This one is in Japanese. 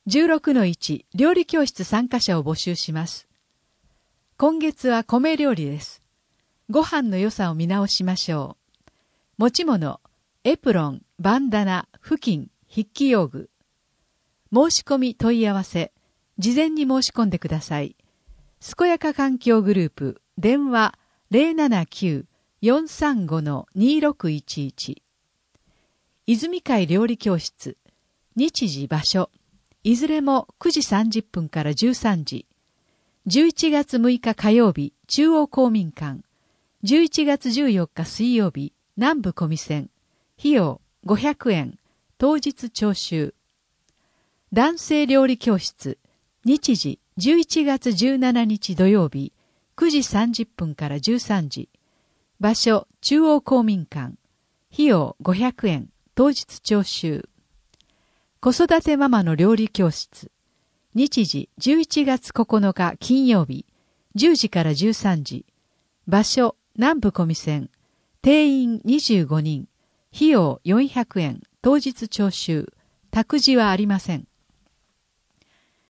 16-1 料理教室参加者を募集します。今月は米料理です。ご飯の良さを見直しましょう。持ち物、エプロン、バンダナ、布巾、筆記用具。申し込み問い合わせ、事前に申し込んでください。健やか環境グループ、電話 079-435-2611。泉会料理教室、日時場所、いずれも9時30分から13時。11月6日火曜日、中央公民館。11月14日水曜日、南部小見線。費用500円。当日徴収。男性料理教室。日時11月17日土曜日、9時30分から13時。場所中央公民館。費用500円。当日徴収。子育てママの料理教室。日時11月9日金曜日、10時から13時。場所南部小見線。定員25人。費用400円。当日徴収。託児はありません。